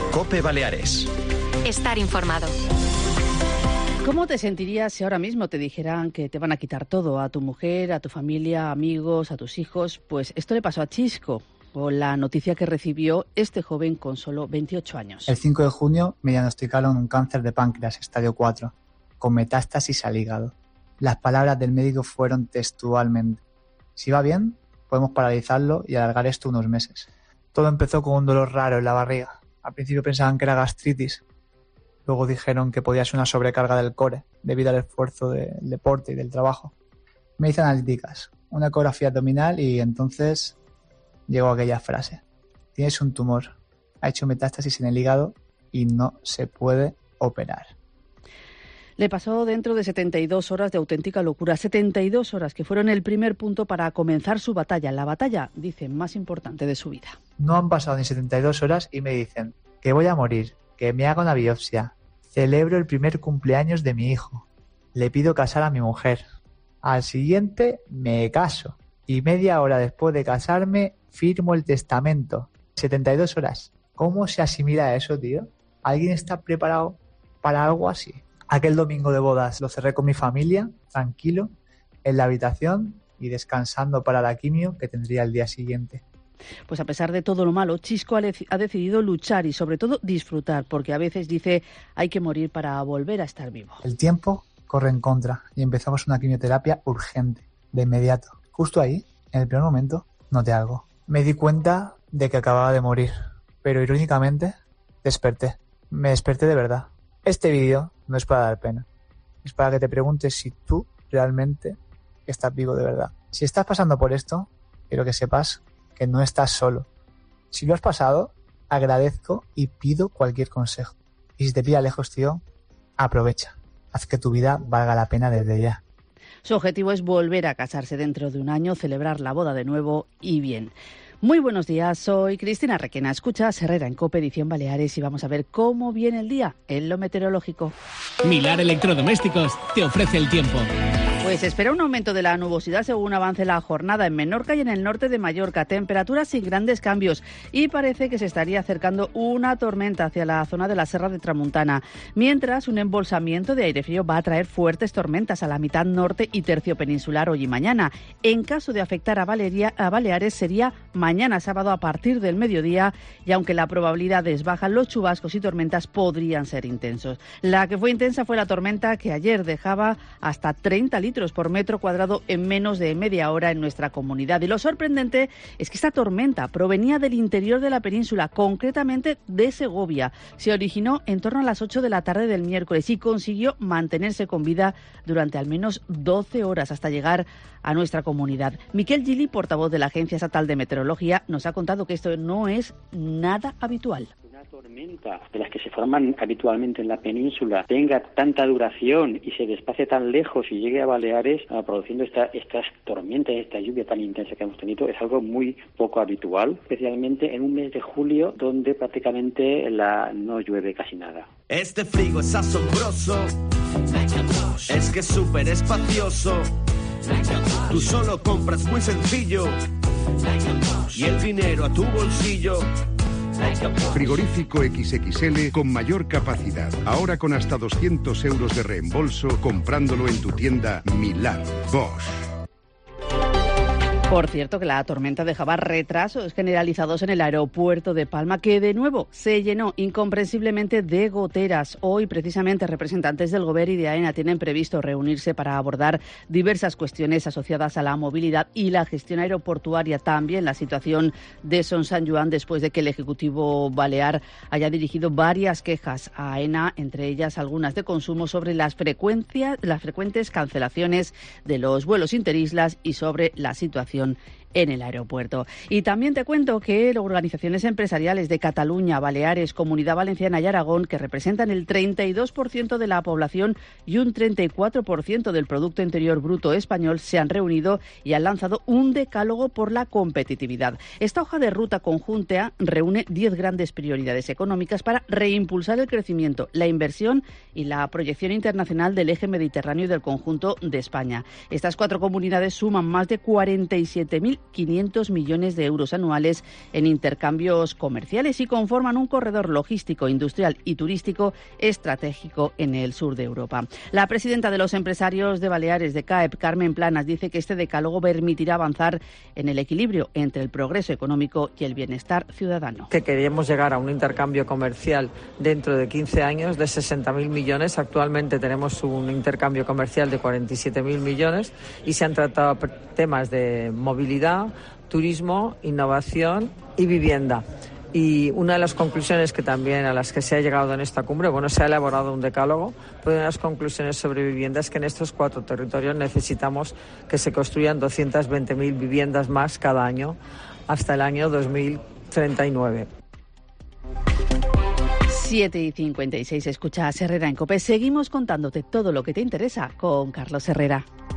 COPE Baleares. Estar informado. ¿Cómo te sentirías si ahora mismo te dijeran que te van a quitar todo, a tu mujer, a tu familia, amigos, a tus hijos? Pues esto le pasó a Chisco, o la noticia que recibió este joven con solo 28 años. El 5 de junio me diagnosticaron un cáncer de páncreas, estadio 4, con metástasis al hígado. Las palabras del médico fueron textualmente: si va bien, podemos paralizarlo y alargar esto unos meses. Todo empezó con un dolor raro en la barriga. Al principio pensaban que era gastritis. Luego dijeron que podía ser una sobrecarga del core debido al esfuerzo del deporte y del trabajo. Me hice analíticas, una ecografía abdominal y entonces llegó aquella frase: tienes un tumor, ha hecho metástasis en el hígado y no se puede operar. Le pasó dentro de 72 horas de auténtica locura, 72 horas que fueron el primer punto para comenzar su batalla, la batalla, dicen, más importante de su vida. No han pasado ni 72 horas y me dicen que voy a morir, que me haga una biopsia. Celebro el primer cumpleaños de mi hijo. Le pido casar a mi mujer. Al siguiente me caso. Y media hora después de casarme firmo el testamento. 72 horas. ¿Cómo se asimila eso, tío? ¿Alguien está preparado para algo así? Aquel domingo de bodas lo cerré con mi familia, tranquilo, en la habitación y descansando para la quimio que tendría el día siguiente. Pues a pesar de todo lo malo, Chisco ha decidido luchar y sobre todo disfrutar, porque a veces dice hay que morir para volver a estar vivo. El tiempo corre en contra y empezamos una quimioterapia urgente, de inmediato. Justo ahí, en el primer momento, noté algo. Me di cuenta de que acababa de morir, pero irónicamente desperté. Me desperté de verdad. Este vídeo no es para dar pena, es para que te preguntes si tú realmente estás vivo de verdad. Si estás pasando por esto, quiero que sepas que no estás solo. Si lo has pasado, agradezco y pido cualquier consejo. Y si te pilla lejos, tío, aprovecha. Haz que tu vida valga la pena desde ya. Su objetivo es volver a casarse dentro de un año, celebrar la boda de nuevo y bien. Muy buenos días, soy Cristina Requena. Escuchas Herrera en COPE Edición Baleares y vamos a ver cómo viene el día en lo meteorológico. Milar Electrodomésticos te ofrece el tiempo. Pues espera un aumento de la nubosidad según avance la jornada en Menorca y en el norte de Mallorca. Temperaturas sin grandes cambios y parece que se estaría acercando una tormenta hacia la zona de la Serra de Tramuntana. Mientras, un embolsamiento de aire frío va a traer fuertes tormentas a la mitad norte y tercio peninsular hoy y mañana. En caso de afectar a Baleares sería mañana sábado a partir del mediodía y aunque la probabilidad es baja, los chubascos y tormentas podrían ser intensos. La que fue intensa fue la tormenta que ayer dejaba hasta 30 litros por metro cuadrado en menos de media hora en nuestra comunidad. Y lo sorprendente es que esta tormenta provenía del interior de la península, concretamente de Segovia. Se originó en torno a las 8 de la tarde del miércoles y consiguió mantenerse con vida durante al menos 12 horas hasta llegar a nuestra comunidad. Miquel Gili, portavoz de la Agencia Estatal de Meteorología, nos ha contado que esto no es nada habitual. Una tormenta de las que se forman habitualmente en la península tenga tanta duración y se desplace tan lejos y llegue a Baleares produciendo estas tormentas, esta lluvia tan intensa que hemos tenido, es algo muy poco habitual, especialmente en un mes de julio donde prácticamente no llueve casi nada. Este frigo es asombroso, es que es súper espacioso, tú solo compras muy sencillo y el dinero a tu bolsillo. Frigorífico XXL con mayor capacidad. Ahora con hasta 200 euros de reembolso comprándolo en tu tienda Milar Bosch. Por cierto, que la tormenta dejaba retrasos generalizados en el aeropuerto de Palma, que de nuevo se llenó incomprensiblemente de goteras. Hoy, precisamente, representantes del Gobierno y de AENA tienen previsto reunirse para abordar diversas cuestiones asociadas a la movilidad y la gestión aeroportuaria. También la situación de Son Sant Joan, después de que el Ejecutivo Balear haya dirigido varias quejas a AENA, entre ellas algunas de consumo, sobre las frecuentes cancelaciones de los vuelos interislas y sobre la situación en el aeropuerto. Y también te cuento que organizaciones empresariales de Cataluña, Baleares, Comunidad Valenciana y Aragón, que representan el 32% de la población y un 34% del Producto Interior Bruto español, se han reunido y han lanzado un decálogo por la competitividad. Esta hoja de ruta conjunta reúne 10 grandes prioridades económicas para reimpulsar el crecimiento, la inversión y la proyección internacional del eje mediterráneo y del conjunto de España. Estas 4 comunidades suman más de 47.000 1.500 millones de euros anuales en intercambios comerciales y conforman un corredor logístico, industrial y turístico estratégico en el sur de Europa. La presidenta de los empresarios de Baleares de CAEP, Carmen Planas, dice que este decálogo permitirá avanzar en el equilibrio entre el progreso económico y el bienestar ciudadano. Que queríamos llegar a un intercambio comercial dentro de 15 años de 60.000 millones. Actualmente tenemos un intercambio comercial de 47.000 millones y se han tratado temas de movilidad, turismo, innovación y vivienda. Y una de las conclusiones que también a las que se ha llegado en esta cumbre, se ha elaborado un decálogo, pero una de las conclusiones sobre vivienda es que en estos 4 territorios necesitamos que se construyan 220.000 viviendas más cada año hasta el año 2039. 7:56, escuchas Herrera en COPE. Seguimos contándote todo lo que te interesa con Carlos Herrera.